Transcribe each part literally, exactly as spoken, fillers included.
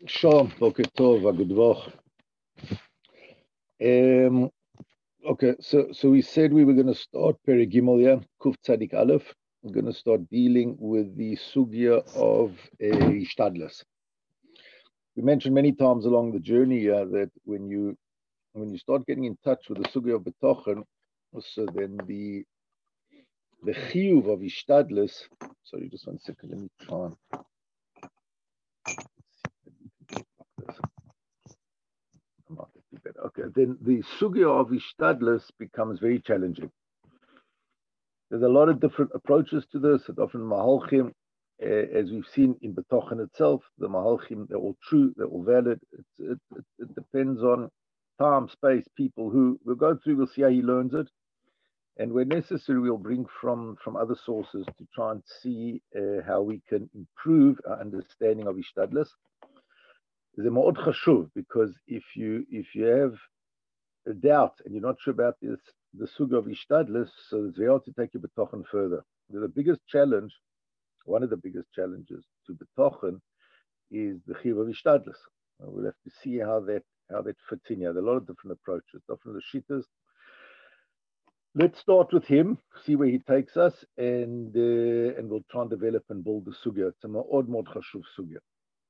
Shalom, Boker Tov, good Woch. Um, okay, so so we said we were going to start Perek Gimel, yeah, Kuf Tzadik Aleph. We're going to start dealing with the sugya of a shtadlis. We mentioned many times along the journey yeah, that when you when you start getting in touch with the sugya of betochen, so then the the chiyuv of ishtadlis. Sorry, just one second. Let me try and. Okay, then the sugya of ishtadlis becomes very challenging. There's a lot of different approaches to this, different mahalchim. Uh, as we've seen in betochen itself, the mahalchim, they're all true, they're all valid. It's, it, it, it depends on time, space, people who we'll go through, we'll see how he learns it. And where necessary, we'll bring from, from other sources to try and see uh, how we can improve our understanding of ishtadlis. It's a ma'od chashuv, because if you if you have a doubt and you're not sure about this, the sugya of ishtadlis, so it's very hard to take your betochen further. The biggest challenge, one of the biggest challenges to betochen, is the chiyuv of ishtadlis. We'll have to see how that how that fits in here. There are a lot of different approaches, different shittas. Let's start with him, see where he takes us, and uh, and we'll try and develop and build the sugya. It's a ma'od ma'od chashuv sugya.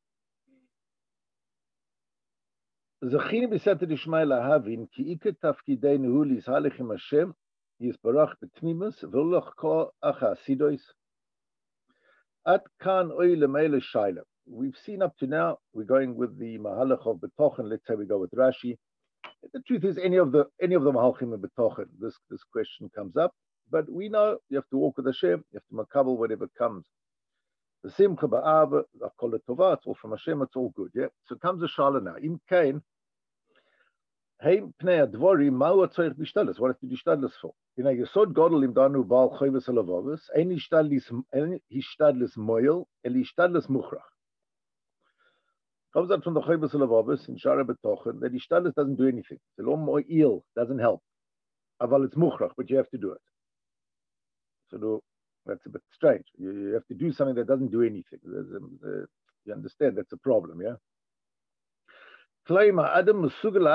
זכינו בסייעתא דשמיא להבין כי עיקר תפקידנו הוא להזהלך עם השם, יתברך בתמימוס ולא לחקור אחר החסידות. עד כאן אוי למעלה שיילה. We've seen up to now, we're going with the mahalach of betochen. Let's say we go with Rashi. The truth is, any of the any of the mahalchim of betochen, this this question comes up. But we know you have to walk with Hashem, you have to makabel whatever comes. The simcha ba'ava, kol tova, it's all from Hashem, it's all good. Yeah. So comes a shala now. Im kain, hey pnei advori, ma'u atzorich b'ishtadlis. What have to do ishtadlis for? You know, yesod godel im danu bal choyves halavavos. Ein ishtadlis, ein ishtadlis moyel, el ishtadlis muchrach. Comes out from the choyves halavavos in shara betochen that ishtadlis doesn't do anything. The lo mo'il doesn't help. Aval it's muchrach, but you have to do it. So that's a bit strange. You, you have to do something that doesn't do anything. A, uh, you understand that's a problem, yeah? Person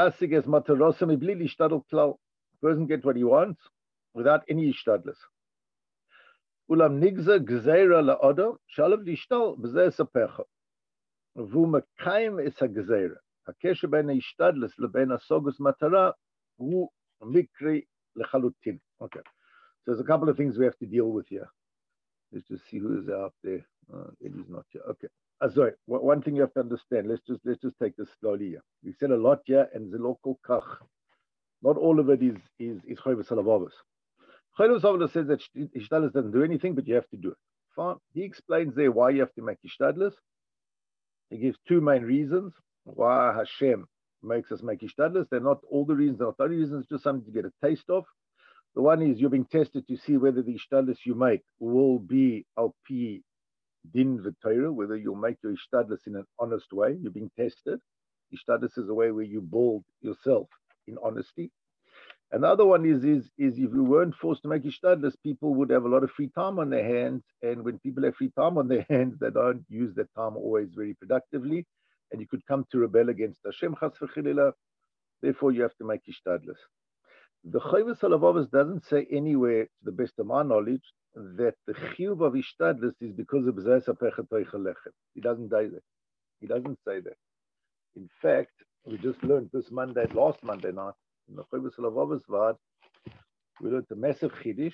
gets what he wants without any ishtadlis. Ulam nigza gzeira la'odam shalav lishtal b'zeh sapecha. V'u mekayim es ha'gzeira. Hakesher ben ha'ishtadlis leben ha'sogus matara hu mikri lechalutin. Okay. So there's a couple of things we have to deal with here. Let's just see who is out there. Uh, Eddie's not here. Okay. Uh, sorry. One thing you have to understand. Let's just let's just take this slowly here. We said a lot here, and the local kach. Not all of it is is is choyves halavavos. Choyves halavavos says that ishtadlis doesn't do anything, but you have to do it. Fine. He explains there why you have to make ishtadlis. He gives two main reasons why Hashem makes us make ishtadlis. They're not all the reasons. They're not the only reasons. It's just something to get a taste of. The one is you're being tested to see whether the ishtadlis you make will be al pi din v'torah, whether you'll make your ishtadlis in an honest way. You're being tested. Ishtadlis is a way where you build yourself in honesty. And the other one is, is, is if you weren't forced to make ishtadlis, people would have a lot of free time on their hands. And when people have free time on their hands, they don't use that time always very productively. And you could come to rebel against Hashem chas v'chilila. Therefore, you have to make ishtadlis. The choyves halavavos doesn't say anywhere, to the best of my knowledge, that the chiyuv of ishtadlis is because of b'zeh sapecha toicha lechem. He doesn't say that. He doesn't say that. In fact, we just learned this Monday, last Monday night, in the choyves halavavos v'ad, we learned the massive chiddush.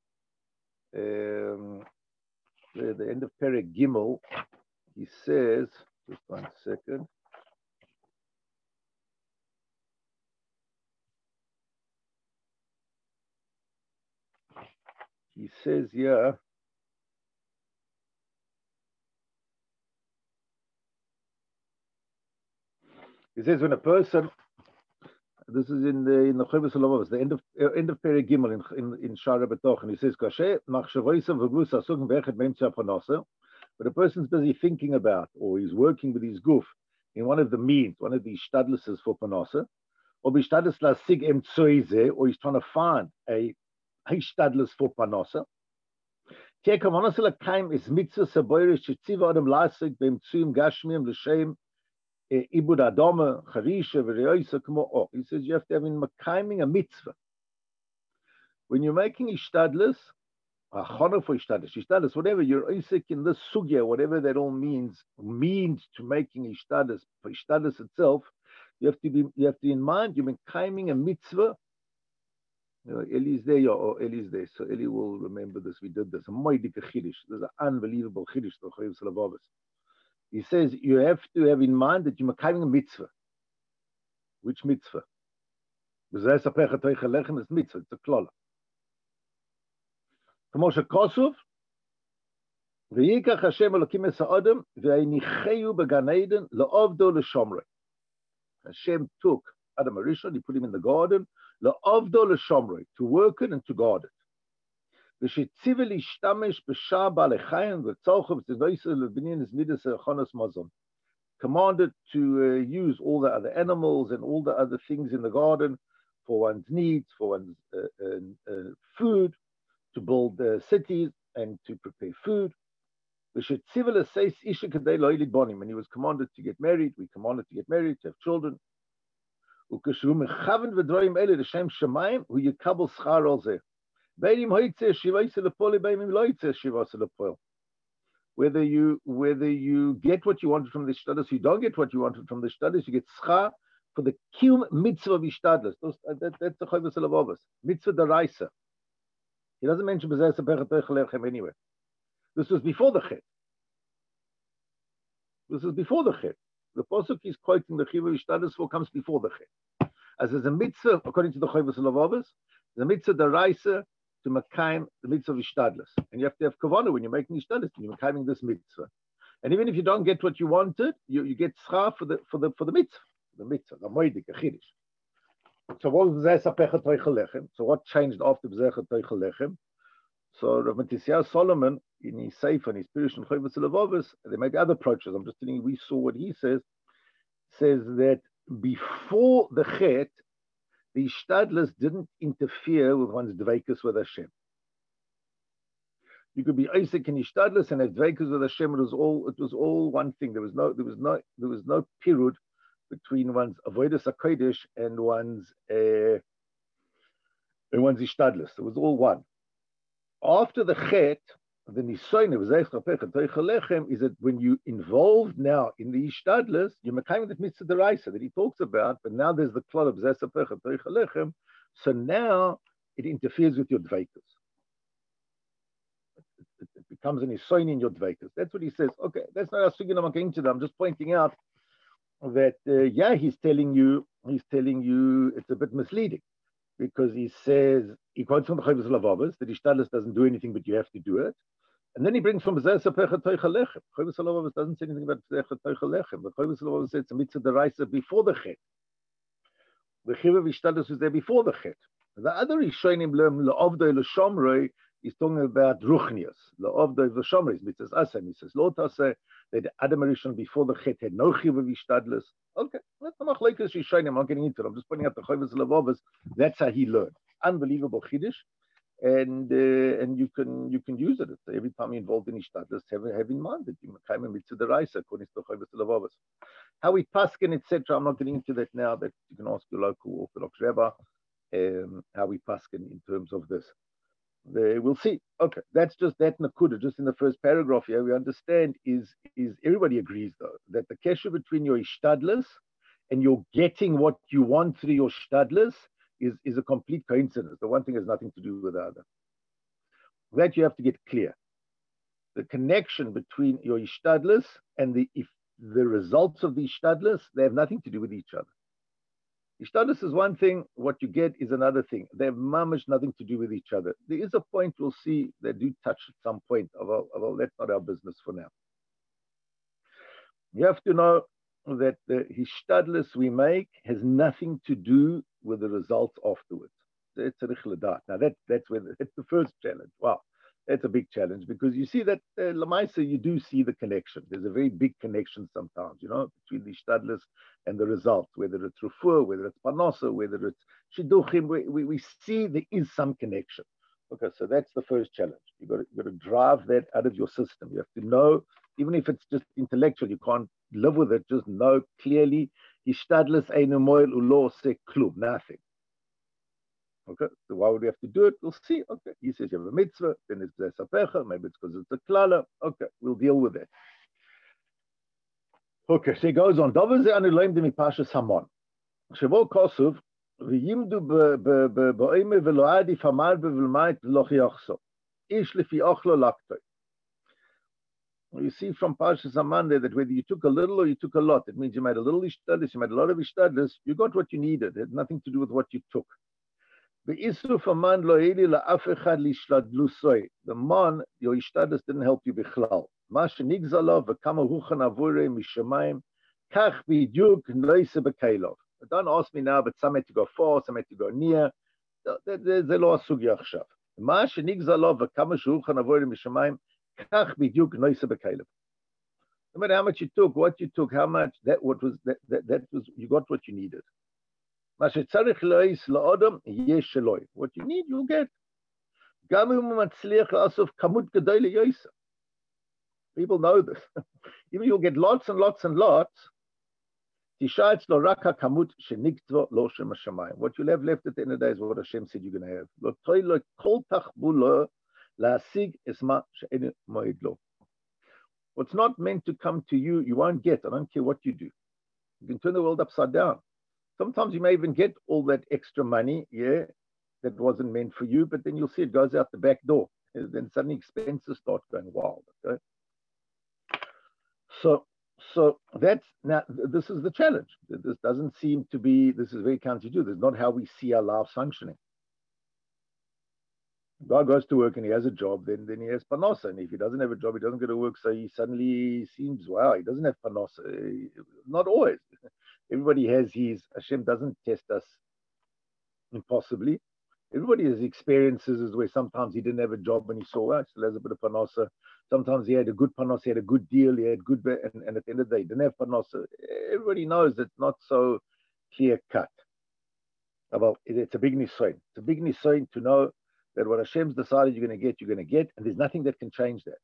Um, at the end of Perek Gimel, he says, just one second. He says here, he says when a person, this is in the in the choyves halavavos, the end of uh, end of Perek Gimel in in, in Shara Betochen, he says, "Kasher machshavosav v'gusa sugen ve'echet be'emtza panasa." But a person's busy thinking about, or he's working with his guf in one of the means, one of these shtadlises for panasa, or b'shtadlis lasig emtzoize, or he's trying to find a ishtadlis for panasa. Tia kavanasa lakaim is mitzvah saboirish shetziva adam lasig be'emtzuim gashmiyim l'shem Ibud Adama, Charisha, V'reyoisa, Kmo Och. He says you have to have in Mekayiming a mitzvah. When you're making ishtadlis, achana for ishtadlis, ishtadlis, whatever, you're isik in this sugya, whatever that all means, means to making ishtadlis, for ishtadlis itself, you have to be, you have to in mind, you're mekayiming a mitzvah. You know, Eli's there, yeah, or Eli's there, so Eli will remember this. We did this. A moedike chiddush. There's an unbelievable chiddush to Chayyim Salavavas. He says you have to have in mind that you're mekayiming a mitzvah. Which mitzvah? B'zeh sapecha toicha lechem is mitzvah. It's a klala. כמו שכוסוף, ויקח השם אלוקים את האדם, והניחהו בגן עדן, לעובדו לשומרי. Hashem took Adam Arishon, he put him in the garden, לעובדו לשומרי, to work it and to guard it. ושציווה להשתמש בשאר בעלי חיים, וצורכו וצוויסו לבניין את מידס הכונס מזון. Commanded to uh, use all the other animals and all the other things in the garden for one's needs, for one's uh, uh, uh, food, to build uh, cities and to prepare food. When he was commanded to get married, we commanded to get married, to have children. Whether you whether you get what you wanted from the shtadlis, you don't get what you wanted from the shtadlis, you get schar for the kiyum mitzvah of shtadlis. That, that's the Chayyim Salavavas. Mitzvah daraisa. He doesn't mention B'zeh Sapecha Toich Lechem anywhere. This was before the Chet. This is before the Chet. The Pasuk is quoting the Chiva Vishtadis for comes before the Chet. As there's a mitzvah, according to the Chayyim Salavavas, the mitzvah daraisa to Mekayim, the mitzvah Vishtadlis. And you have to have kavanah when you're making Vishtadlis, you're Mekayiming this mitzvah. And even if you don't get what you wanted, you, you get schar for the for the for the mitzvah. The mitzvah, the moedik, the chiddush. So what was B'zeh Sapecha Toich Lechem? So what changed after B'zeh Toich Lechem? So Rav Matisyahu Solomon, in his Sefer and his Pirush and Chayyim Salavavas, they made other approaches. I'm just telling you, we saw what he says. Says that before the Chet, the Ishtadlis didn't interfere with one's dveikus with Hashem. You could be Isaac and Ishtadlis and have dveikus with Hashem. It was all it was all one thing. There was no there was no there was no pirud between one's avodas hakodesh and one's uh, and one's ishtadlis. It was all one. After the chet, the nisoyin of B'zeh Sapecha Toich Lechem is that when you involved now in the ishtadlis, you're mekayim that mitzvah deraisa that he talks about, but now there's the klal of B'zeh Sapecha Toich Lechem, so now it interferes with your dveikus. It, it becomes an nisoyin in your dveikus. That's what he says. Okay, that's not a sugya I'm going to them. I'm just pointing out that uh, yeah, he's telling you, he's telling you it's a bit misleading because he says he quotes from the Chayyim Salavavas that Ishtadlis doesn't do anything, but you have to do it, and then he brings from B'zeh Sapecha Toich Lechem. Chayyim Salavavas doesn't say anything about B'zeh Toich Lechem. The Chayyim Salavavas says it's a mitzvah deraisa before the chet. The Chiv of Ishtadlis was there before the chet. The other Rishonim le'ovdoi l'shomrei is talking about ruchnias. Le'ovdoi l'shomrei is mitzvahs aseh, mitzvahs lo taseh. That Adam Arishon before the Chet had no chiv of ishtadlis. Okay, that's the machlekes Rishonim. I'm not getting into it. I'm just pointing out the Chayyim Salavavas. That's how he learned. Unbelievable chiddush, and uh, and you can you can use it. So every time you're involved in ishtadlis, have have in mind that you mekayim mitzvah deraisa according to the Chayyim Salavavas. How we paskin, et cetera. I'm not getting into that now. That you can ask your local Orthodox rabbi um, how we paskin in terms of this. They will see. Okay, that's just that nakuda. Just in the first paragraph here, we understand is is everybody agrees though that the kesher between your ishtadlis and you're getting what you want through your ishtadlis is is a complete coincidence. The one thing has nothing to do with the other. That you have to get clear. The connection between your ishtadlis and the if the results of the ishtadlis, they have nothing to do with each other. Ishtadlis is one thing, what you get is another thing. They have mamish nothing to do with each other. There is a point we'll see they do touch at some point, although, although that's not our business for now. You have to know that the ishtadlis we make has nothing to do with the results afterwards. It's a richladat. Now that, that's where the, that's the first challenge. Wow, that's a big challenge because you see that uh, Lamaisa, you do see the connection. There's a very big connection sometimes, you know, between the ishtadlis and the result, whether it's refuah, whether it's panosa, whether it's shidduchim, we, we, we see there is some connection. Okay, so that's the first challenge. You've got, to, you've got to drive that out of your system. You have to know Even if it's just intellectual, you can't live with it. Just know clearly, Ishtadlis einu moil ulo se klum, nothing. Okay, so why would we have to do it? We'll see. Okay, he says you have a mitzvah, then it's b'zeh sapecha, maybe it's because it's a klala. Okay, we'll deal with it. Okay, so he goes on. Davar ze anu loim de mipashas Hamon. Shavo kosuv v'yimdu b'oime v'lo adi famal b'v'lmayit v'lo chiyachso. Ish lefi ochlo laktoi. You see from Parshas Haman that whether you took a little or you took a lot, it means you made a little ishtadlis, you made a lot of ishtadlis, you got what you needed. It had nothing to do with what you took. The man, your ishtadlis didn't help you bichlal. Masha nigzalov v'kama huchan avure mishamayim kach b'dyuk noise b'keilov. Don't ask me now, but some had to go far, some had to go near. זה לא הסוגיה עכשיו. מה שנגזלו וכמה שהוכן עבור משמיים, כך בדיוק נויסה בכלב. No matter how much you took, what you took, how much, that what was that, that, that was you got what you needed. מה שצריך להיס לאדם, יש שלוי. What you need, you get. גם אם הוא מצליח לאסוף כמות גדול ליוסה. People know this. Even you'll get lots and lots and lots. תשעה אצלו רק הכמות שנקצבו לו שם השמיים. What you'll have left at the end of the day is what Hashem said you're going to have. לא תוי לו כל תחבולו להשיג את מה שאין מועד לו. What's not meant to come to you, you won't get. I don't care what you do. You can turn the world upside down. Sometimes you may even get all that extra money, yeah, that wasn't meant for you, but then you'll see it goes out the back door. And then suddenly expenses start going wild. Okay? So, so that's now. This is the challenge. This doesn't seem to be. This is very counterintuitive. This is not how we see our lives functioning. Guy goes to work and he has a job, then then he has panosa. And if he doesn't have a job, he doesn't go to work. So he suddenly seems, wow, he doesn't have panosa. Not always. Everybody has his. Hashem doesn't test us impossibly. Everybody has experiences where sometimes he didn't have a job and he saw, well, he still has a bit of panosa. Sometimes he had a good panosa, he had a good deal, he had good, and, and at the end of the day, he didn't have panosa. Everybody knows it's not so clear cut. Well, it's a big nisoin. It's a big nisoin to know that what Hashem's decided you're going to get, you're going to get, and there's nothing that can change that.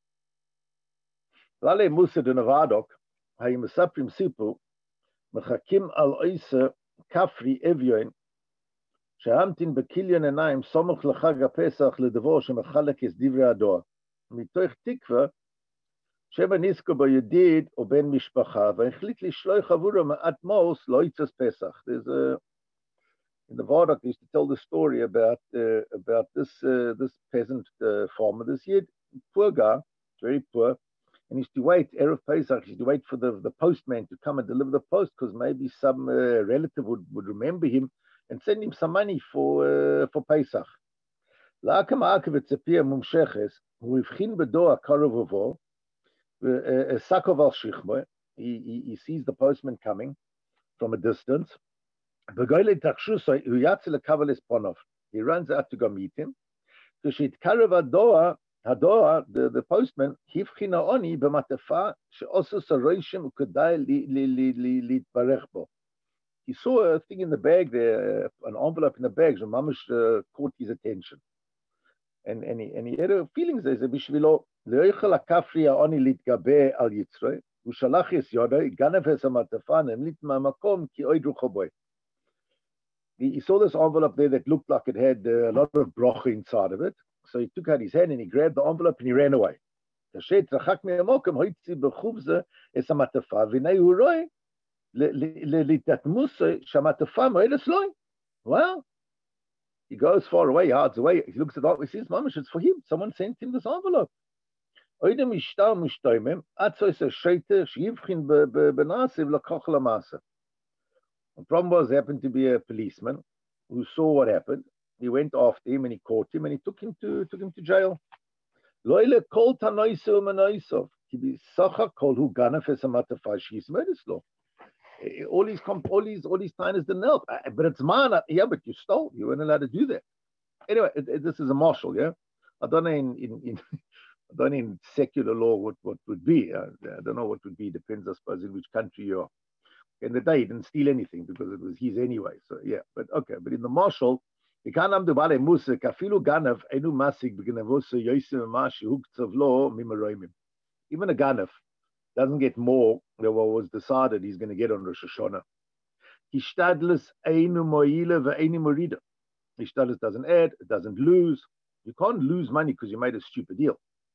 Lale Musa de Navadok, Hayim Saprim Sipu, Mechakim al Oisa Kafri Evyoin, שהמתין בקיליון עיניים סמוך לחג הפסח לדבור שמחלק את דברי הדואר. מתוך תקווה שבא נזכו בידיד או בן משפחה והחליט לשלוח עבורו מעט מוס לא יצא פסח. There's a, in the Vardak used to tell the story about uh, about this uh, this peasant uh, farmer, this yid, poor guy, very poor, and he used to wait, Erev Pesach, he used to wait for the, the postman to come and deliver the post because maybe some uh, relative would, would remember him and send him some money for uh, for Pesach. La'akam ha'akav etzepia mumsheches, hu hivchin b'do ha'karov avo, sakov al shichmo, he sees the postman coming from a distance, v'goyle tachshusay, hu yatze lekavel es ponov, he runs out to go meet him, k'shitkarev hadoa, hadoa, the, the postman, hivchin ha'oni b'matefa, she'osus ha'roishim u'kedai litbarech bo. He saw a thing in the bag there, an envelope in the bag, so Mamash uh, caught his attention. And, and, he, and he had a feelings there. He said, Bishvilo, le'oichel ha'kafri ha'oni litgabe al yitzroi, u'shalach es yodoi, ganav es ha'matafan, emlit ma'makom ki oidru choboi. He saw this envelope there that looked like it had uh, a lot of brocha inside of it. So he took out his hand and he grabbed the envelope and he ran away. Well, he goes far away, yards away. He looks at that. He says, "Mamash, it's for him. Someone sent him this envelope." The problem was, there happened to be a policeman who saw what happened. He went after him and he caught him and he took him to took him to jail. All these, all these, all these tines didn't help. But it's mine. Yeah, but you stole. You weren't allowed to do that. Anyway, it, it, this is a marshal. Yeah, I don't know in in, in I don't know in secular law what what would be. I, I don't know what would be. Depends, I suppose, in which country you are. In the day, he didn't steal anything because it was his anyway. So yeah, but okay. But in the marshal, he can't am dubale musa kafilu ganav enu masik begnavosa yosem mashi huktzavlo mimaroimim. Even a ganef doesn't get more than what was decided he's going to get on Rosh Hashanah. Hishtadlus einu moile ve'einu morida. Hishtadlus doesn't add, it doesn't lose. You can't lose money because you made a stupid deal.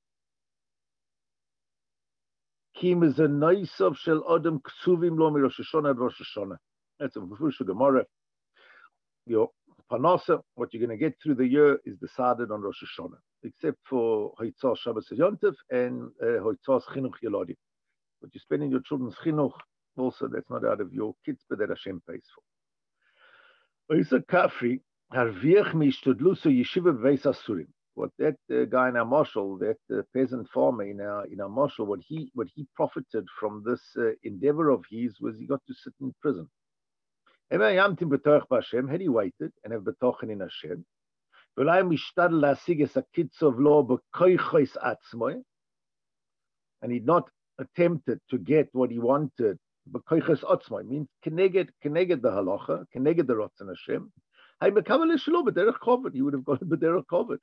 Kim is a noisav shel adam ksuvim lo mi Rosh Hashanah ad Rosh Hashanah. That's a Mefurish Gemara. Your panasa, what you're going to get through the year, is decided on Rosh Hashanah, except for Hoitzah Shabbos Yontif and Hoitzah Chinuch Yeladim. What you spend in your children's chinuch, also that's not out of your kids, but that Hashem pays for. Oisa Kafri, Harviach mishtudluso yeshiva b'veis asurim. What that uh, guy in our marshal, that uh, peasant farmer in our in our marshal, what he what he profited from this uh, endeavor of his was he got to sit in prison. Had he waited and have betochen in Hashem, and he'd not attempted to get what he wanted, means keneged keneged the halacha, keneged the rotzen Hashem. He would have got a bederach covered.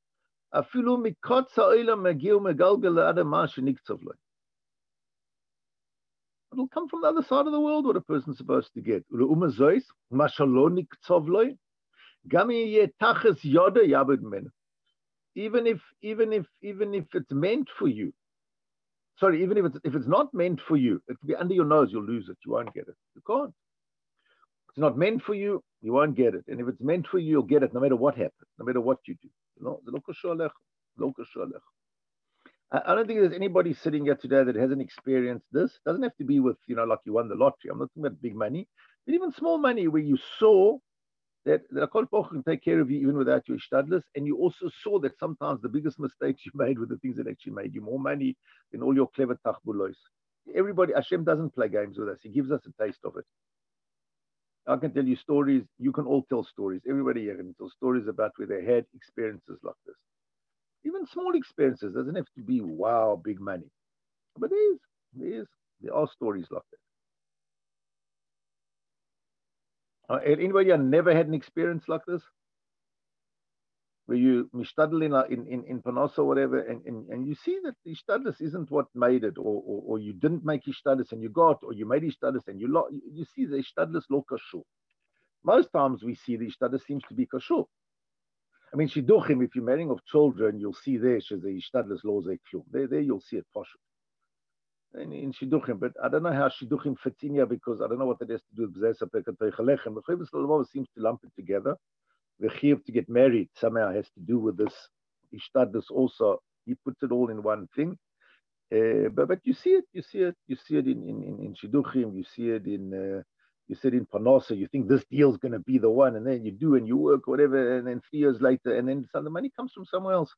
It'll come from the other side of the world what a person's supposed to get. Even if, even if, even if it's meant for you, sorry, even if it's if it's not meant for you, it could be under your nose, you'll lose it. You won't get it. You can't. If it's not meant for you, you won't get it. And if it's meant for you, you'll get it no matter what happens, no matter what you do. No, I don't think there's anybody sitting here today that hasn't experienced this. It doesn't have to be with, you know, like you won the lottery. I'm not talking about big money, but even small money where you saw that the Kodesh Baruch Hu can take care of you even without your ishtadlus, and you also saw that sometimes the biggest mistakes you made were the things that actually made you more money than all your clever tachbulos. Everybody, Hashem doesn't play games with us. He gives us a taste of it. I can tell you stories. You can all tell stories. Everybody here can tell stories about where they had experiences like this. Even small experiences doesn't have to be wow, big money. But there is, there is, there are stories like that. Uh, anybody never had an experience like this? Where you mishtadl in, in, in Panos or whatever, and, and, and you see that the ishtadlus isn't what made it, or, or, or you didn't make ishtadlus and you got, or you made ishtadlus and you lost. You see the ishtadlus lo kashur. Most times we see the ishtadlus seems to be kashur. I mean, shidduchim, if you're marrying of children, you'll see there, she's a ishtadlus lo ze klum. There, there you'll see it poshut. In, in shidduchim, but I don't know how shidduchim fits in here because I don't know what that has to do with b'zeh sapek ha'toichallechem. The Chavis Lalvava seems to lump it together. The chiyuv to get married somehow has to do with this ishtadlus also. He puts it all in one thing. Uh, but but you see it, you see it, you see it in in in, in shidduchim. You see it in. Uh, You sit in Panosa, you think this deal's going to be the one, and then you do and you work, whatever, and then three years later, and then some, the money comes from somewhere else.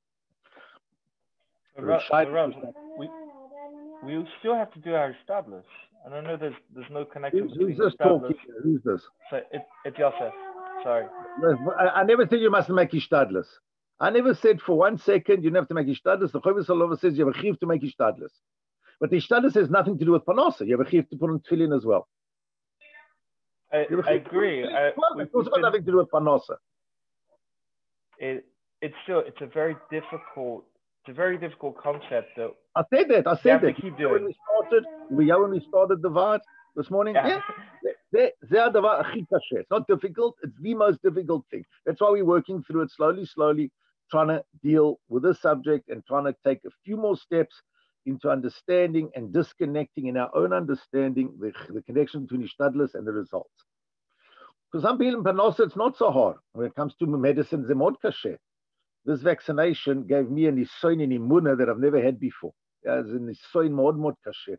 But Rav, Rav, we, we still have to do our established. And I know there's there's no connection Who's, between who's this talking? Who's this? So it, it's Yosef. Sorry. I, I never said you must make ishtadlus. I never said for one second you have to make ishtadlus. The Chavis Lalvava says you have a chiv to make ishtadlus. But the ishtadlus has nothing to do with Panosa. You have a chiv to put on tefillin as well. I, I agree. I, it's also got nothing to do with Panosa. It it's still it's a very difficult it's a very difficult concept that I said that I said that keep doing. When we started we when we started the Vard this morning. Yeah, yeah. It's not difficult. It's the most difficult thing. That's why we're working through it slowly, slowly, trying to deal with this subject and trying to take a few more steps into understanding and disconnecting in our own understanding the, the connection between ishtadlus and the results. Because some people in Panosa, it's not so hard. When it comes to medicine, zemod kasher. This vaccination gave me an nisoin in imuna that I've never had before. As a nisoin mod mod kasher.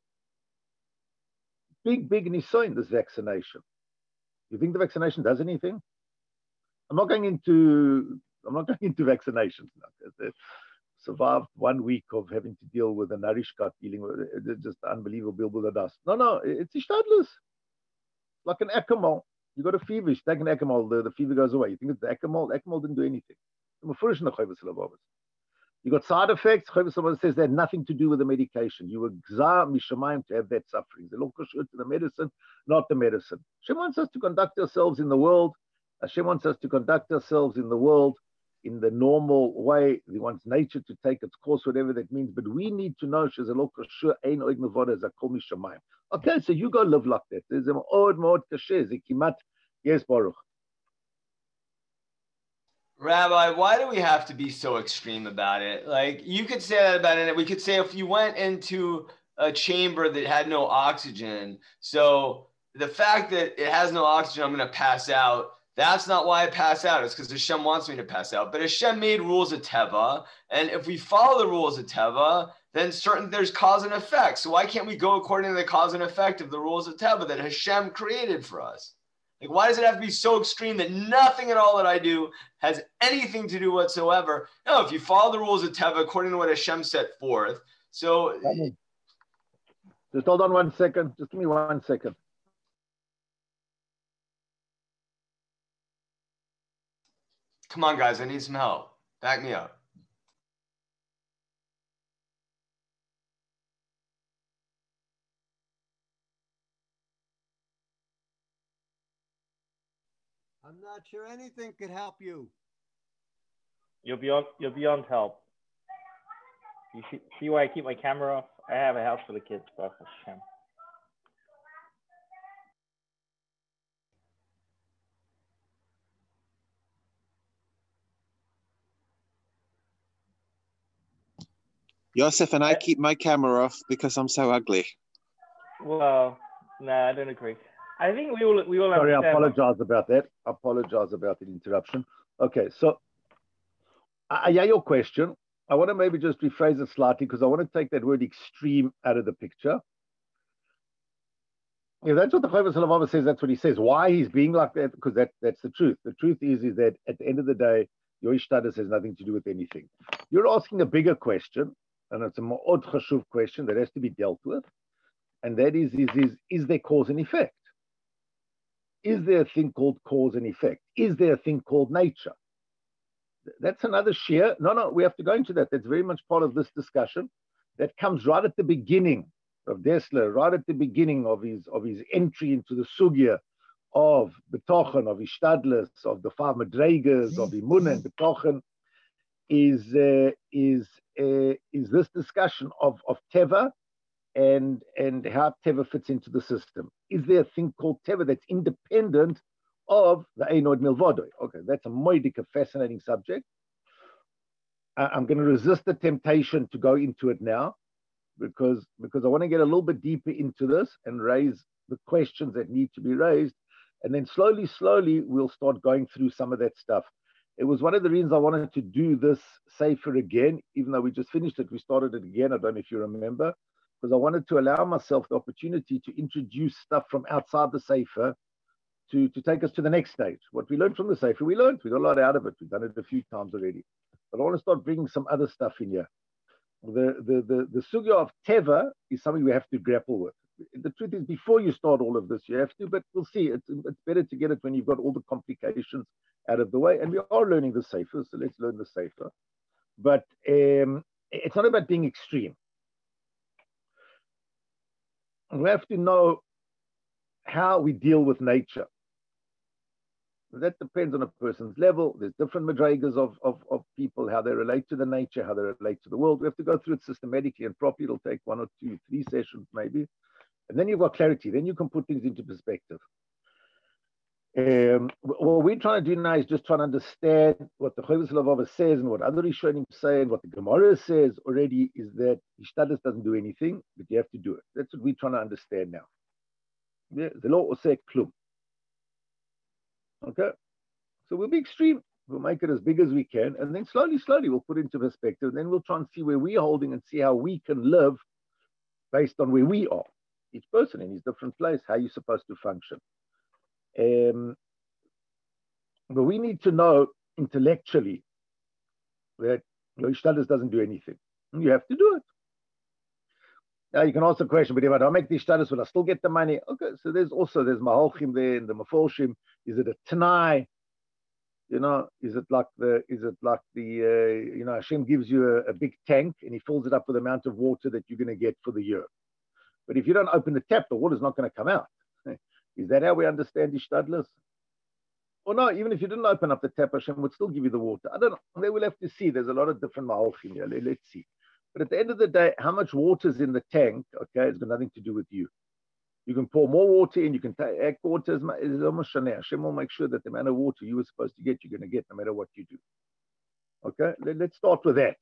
Big, big nisoin, this vaccination. You think the vaccination does anything? I'm not going into, I'm not going into vaccinations now. Survived one week of having to deal with a narishkat, dealing with it, just unbelievable bilbul dust. No, no, it's ishtadlus. Like an Acamol. You got a fever, you take an Acamol, the, the fever goes away. You think it's the Acamol? The Acamol didn't do anything. You got side effects. Chavis says they had nothing to do with the medication. You were gzar mishamayim to have that suffering. They look to the medicine, not the medicine. Hashem wants us to conduct ourselves in the world. Hashem wants us to conduct ourselves in the world in the normal way. He wants nature to take its course, whatever that means. But we need to know, okay, so you go live like that. There's an odd mod yes, Baruch. Rabbi, why do we have to be so extreme about it? Like, you could say that about it. We could say if you went into a chamber that had no oxygen, so the fact that it has no oxygen, I'm going to pass out. That's not why I pass out. It's because Hashem wants me to pass out. But Hashem made rules of Teva, and if we follow the rules of Teva, then certain there's cause and effect. So why can't we go according to the cause and effect of the rules of Teva that Hashem created for us? Like, why does it have to be so extreme that nothing at all that I do has anything to do whatsoever? No, if you follow the rules of Teva according to what Hashem set forth. So just hold on one second. Just give me one second. Come on, guys, I need some help. Back me up. I'm not sure anything could help you. You're beyond, you're beyond help. You see, see why I keep my camera off? I have a house for the kids, Baruch Hashem. Yosef and I keep my camera off because I'm so ugly. Well, nah, I don't agree. I think we all we all Sorry, I understand. apologize about that. I apologize about the interruption. Okay, so uh, yeah, your question. I want to maybe just rephrase it slightly because I want to take that word extreme out of the picture. If that's what the Chovos HaLevavos says, that's what he says. Why he's being like that? Because that, that's the truth. The truth is, is that at the end of the day, your ishtadus has nothing to do with anything. You're asking a bigger question, and it's a more od chashuv question that has to be dealt with, and that is, is, is, is there cause and effect? Is there a thing called cause and effect? Is there a thing called nature? That's another share. No, no, we have to go into that. That's very much part of this discussion. That comes right at the beginning of Dessler, right at the beginning of his of his entry into the sugya of betochen, of ishtadlus, of the five madregas, of imun and betochen, is uh, is uh, is this discussion of of teva and and how teva fits into the system. Is there a thing called teva that's independent of the Einod Milvodoi? Okay, that's a moedic, a fascinating subject. I, I'm going to resist the temptation to go into it now because, because I want to get a little bit deeper into this and raise the questions that need to be raised. And then slowly, slowly, we'll start going through some of that stuff. It was one of the reasons I wanted to do this Sefer again, even though we just finished it, we started it again. I don't know if you remember, because I wanted to allow myself the opportunity to introduce stuff from outside the Sefer To, to take us to the next stage. What we learned from the Sefer, we learned. We got a lot out of it. We've done it a few times already. But I want to start bringing some other stuff in here. The, the, the, the sugya of Teva is something we have to grapple with. The truth is, before you start all of this, you have to, but we'll see. It's, it's better to get it when you've got all the complications out of the way. And we are learning the Sefer, so let's learn the Sefer. But um, it's not about being extreme. We have to know how we deal with nature. That depends on a person's level. There's different madregas of, of, of people, how they relate to the nature, how they relate to the world. We have to go through it systematically and properly. It'll take one or two, three sessions maybe. And then you've got clarity. Then you can put things into perspective. Um, what we're trying to do now is just trying to understand what the Chovos HaLevavos says and what other Rishonim say and what the Gemara says already is that Ishtadlus doesn't do anything, but you have to do it. That's what we're trying to understand now. Yeah, the law will say klum. Okay, so we'll be extreme. We'll make it as big as we can, and then slowly, slowly we'll put it into perspective. And then we'll try and see where we're holding and see how we can live based on where we are. Each person in his different place, how you're supposed to function. Um, but we need to know intellectually that your Ishtadlus doesn't do anything. And you have to do it. Now you can ask the question, but if I don't make the Ishtadlus, will I still get the money? Okay, so there's also, there's Maholchim there and the Meforshim. Is it a Tanai? You know, is it like the, is it like the, uh, you know, Hashem gives you a, a big tank and he fills it up with the amount of water that you're going to get for the year. But if you don't open the tap, the water's not going to come out. Is that how we understand Ishtadlus? Or no, even if you didn't open up the tap, Hashem would still give you the water. I don't know. They will have to see. There's a lot of different mahalchim here. Let's see. But at the end of the day, how much water is in the tank, okay, it's got nothing to do with you. You can pour more water in, you can take water as much. It's almost shana. Hashem will make sure that the amount of water you were supposed to get, you're going to get no matter what you do. Okay, let's start with that.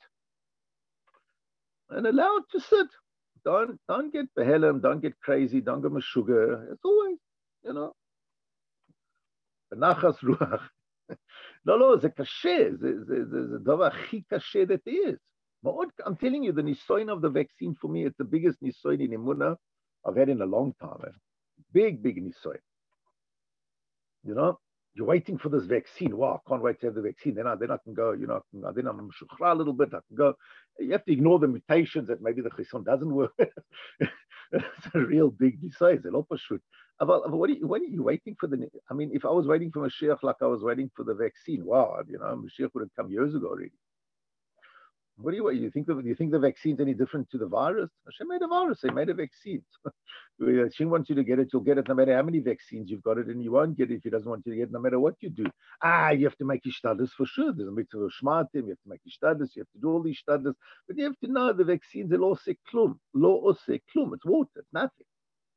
And allow it to sit. Don't, don't get behelem, don't get crazy, don't go sugar. It's always, you know. Benachas ruach. No, no, it's a kashe. It's a davar chi kashe that is. I'm telling you, the nisoin of the vaccine for me, it's the biggest nisoin in Emunah I've had in a long time. Man. Big, big nisoin. You know, you're waiting for this vaccine. Wow, I can't wait to have the vaccine. Then I, then I can go, you know, then I'm shukhra a little bit. I can go. You have to ignore the mutations that maybe the chison doesn't work. It's a real big nisoin. It's a lot of shoot. What are, you, what are you waiting for? The? I mean, if I was waiting for Mashiach like I was waiting for the vaccine, wow, you know, Mashiach would have come years ago already. What do you you think? The, do you think the vaccine's any different to the virus? Hashem made a virus. They made a vaccine. Hashem wants you to get it. You'll get it no matter how many vaccines you've got it, and you won't get it if he doesn't want you to get it no matter what you do. Ah, you have to make ishtadlus for sure. There's a mitzvah of shmatim. You have to make ishtadlus. You have to do all these ishtadlus. But you have to know the vaccines are lo se klum. Lo se klum. It's water. It's nothing.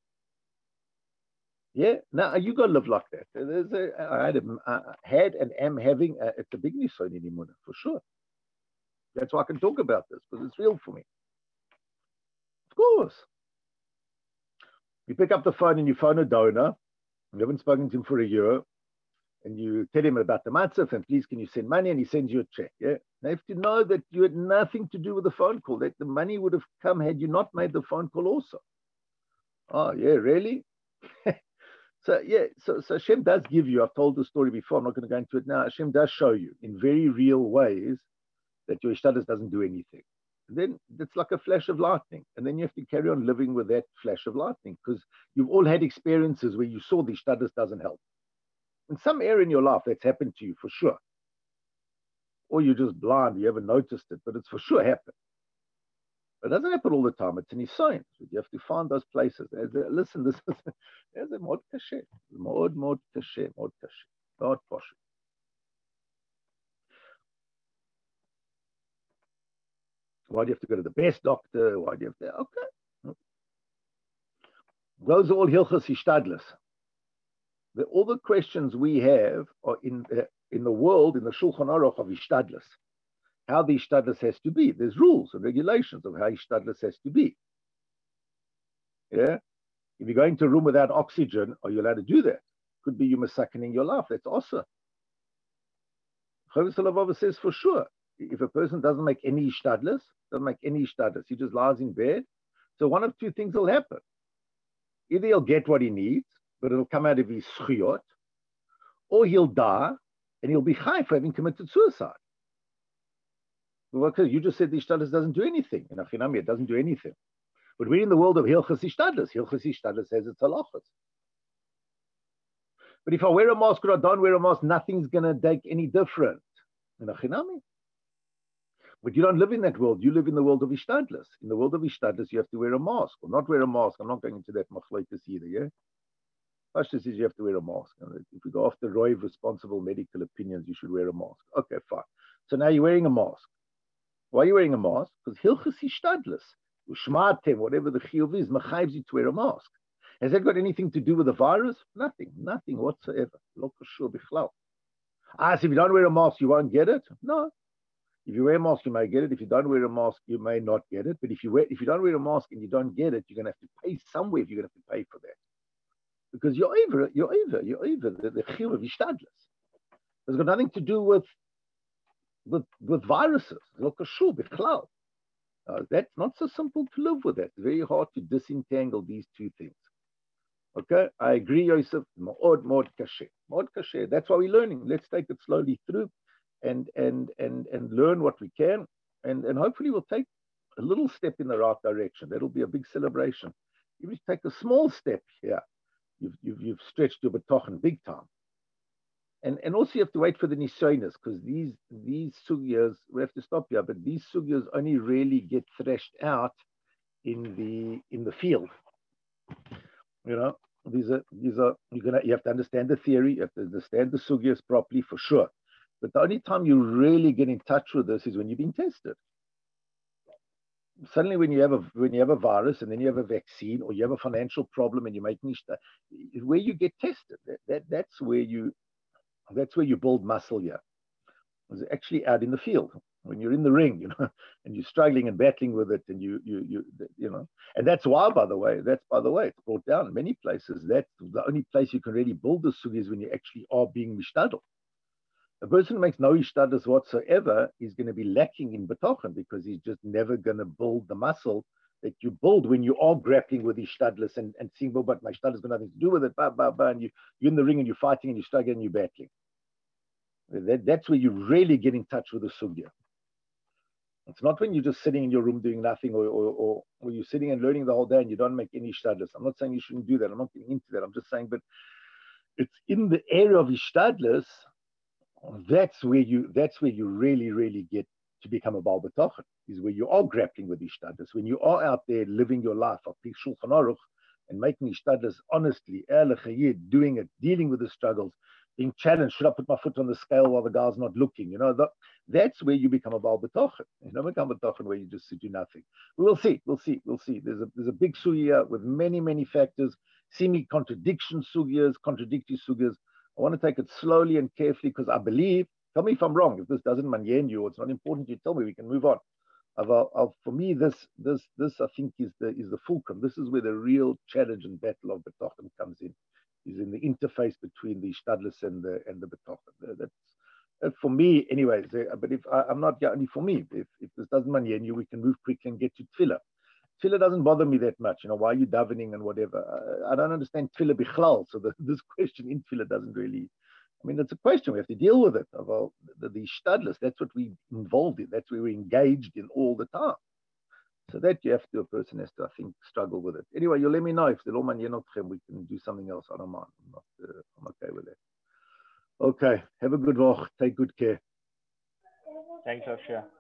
Yeah. Now you got to live like that. There's a, I had, a, I had and am having. A, it's a big nisoin in Emunah for sure. That's why I can talk about this, because it's real for me. Of course. You pick up the phone and you phone a donor, you haven't spoken to him for a year, and you tell him about the matzah, and please can you send money, and he sends you a check. Yeah? Now you have to know that you had nothing to do with the phone call, that the money would have come had you not made the phone call also. Oh, yeah, really? So, yeah, so, so Hashem does give you, I've told the story before, I'm not going to go into it now, Hashem does show you in very real ways that your ishtadlus doesn't do anything. And then it's like a flash of lightning. And then you have to carry on living with that flash of lightning, because you've all had experiences where you saw the ishtadlus doesn't help. In some area in your life, that's happened to you for sure. Or you're just blind, you haven't noticed it, but it's for sure happened. It doesn't happen all the time. It's in his science. You have to find those places. Listen, this is there's a mod kashe. Mod, mod kashe, mod kashe. Not posh. Why do you have to go to the best doctor? Why do you have to? Okay. Those are all hilchos ishtadlus. All the questions we have are in uh, in the world, in the Shulchan Aruch of ishtadlus. How the ishtadlus has to be. There's rules and regulations of how ishtadlus has to be. Yeah? If you go into a room without oxygen, are you allowed to do that? Could be you masakaning your life. That's awesome. Chavis Salavava says for sure, if a person doesn't make any ishtadlus, doesn't make any ishtadlus, he just lies in bed, so one of two things will happen. Either he'll get what he needs, but it'll come out of his schiyot, or he'll die, and he'll be chai for having committed suicide. Because you just said the ishtadlus doesn't do anything. In Achinami, it doesn't do anything. But we're in the world of hilchos ishtadlus. Hilchos ishtadlus says it's halachos. But if I wear a mask or I don't wear a mask, nothing's going to take any different. In Achinami. But you don't live in that world. You live in the world of ishtadlus. In the world of ishtadlus, you have to wear a mask or not wear a mask. I'm not going into that machlokes either, yeah? Pashtus says you have to wear a mask. If we go after Roy responsible medical opinions, you should wear a mask. Okay, fine. So now you're wearing a mask. Why are you wearing a mask? Because hilchos ishtadlus, ushmatem, whatever the chiyuv is, machayves you to wear a mask. Has that got anything to do with the virus? Nothing, nothing whatsoever. Lo kashur bichlal. Ah, so if you don't wear a mask, you won't get it? No. If you wear a mask, you may get it. If you don't wear a mask, you may not get it. But if you wear, if you don't wear a mask and you don't get it, you're going to have to pay somewhere. You're going to have to pay for that. Because you're over, you're over, you're over the, the chiyuv of ishtadlus. It's got nothing to do with With, with viruses. Uh, that's not so simple to live with that. It's very hard to disentangle these two things. Okay, I agree, Yosef. Mod, mod kashe. Mod kashe. That's why we're learning. Let's take it slowly through and and and and learn what we can. And, and hopefully we'll take a little step in the right direction. That'll be a big celebration. Even if you take a small step here, you've, you've, you've stretched your betochen big time. And, and also you have to wait for the nisoinas, because these these sugyas, we have to stop here, but these sugyas only really get threshed out in the in the field. You know, these are these are you're gonna you have to understand the theory, you have to understand the sugyas properly for sure. But the only time you really get in touch with this is when you're being tested. Suddenly, when you have a when you have a virus and then you have a vaccine or you have a financial problem and you're making stuff, where you get tested. That, that that's where you that's where you build muscle here. It's actually out in the field when you're in the ring, you know, and you're struggling and battling with it, and you you you you know, and that's why, by the way, that's by the way, it's brought down in many places. That's the only place you can really build the sugi is when you actually are being mishtadel. A person who makes no ishtadlus whatsoever is going to be lacking in betochen because he's just never going to build the muscle that you build when you are grappling with ishtadlus and, and seeing, well, but my ishtadlus got nothing to do with it, bah, bah, bah, and you, you're in the ring and you're fighting and you're struggling and you're battling. That, that's where you really get in touch with the sugya. It's not when you're just sitting in your room doing nothing or, or, or, or you're sitting and learning the whole day and you don't make any ishtadlus. I'm not saying you shouldn't do that. I'm not getting into that. I'm just saying, but it's in the area of ishtadlus. That's where you that's where you really, really get to become a Baal B'tochen, is where you are grappling with ishtadlus, when you are out there living your life of Shulchan Aruch and making ishtadlus honestly, doing it, dealing with the struggles, being challenged. Should I put my foot on the scale while the guy's not looking? You know, the, that's where you become a Baal B'tochen. You don't become a B'tochen where you just do nothing. We'll see, we'll see, we'll see. There's a there's a big sugya with many, many factors, seeming contradiction sugyas, contradictory sugyas. I want to take it slowly and carefully because I believe, tell me if I'm wrong, if this doesn't manyen you or it's not important, you tell me, we can move on. I've, I've, for me, this, this, this, I think is the, is the fulcrum. This is where the real challenge and battle of B'tochen comes in, is in the interface between the Shtadlis and the, and the B'tochen. That's, uh, for me, anyways, uh, but if I, I'm not, yeah, only for me, if, if this doesn't manyen you, we can move quickly and get to Tefillah. Tefillah doesn't bother me that much, you know, why are you davening and whatever. I, I don't understand Tefillah bichlal, so the, this question in Tefillah doesn't really, I mean, it's a question, we have to deal with it. Well, the, the shtadlus, that's what we're involved in, that's where we're engaged in all the time. So that you have to, a person has to, I think, struggle with it. Anyway, you let me know if the Loman Yenotchem, we can do something else, I don't mind, I'm, not, uh, I'm okay with that. Okay, have a good walk, take good care. Thanks, Osher.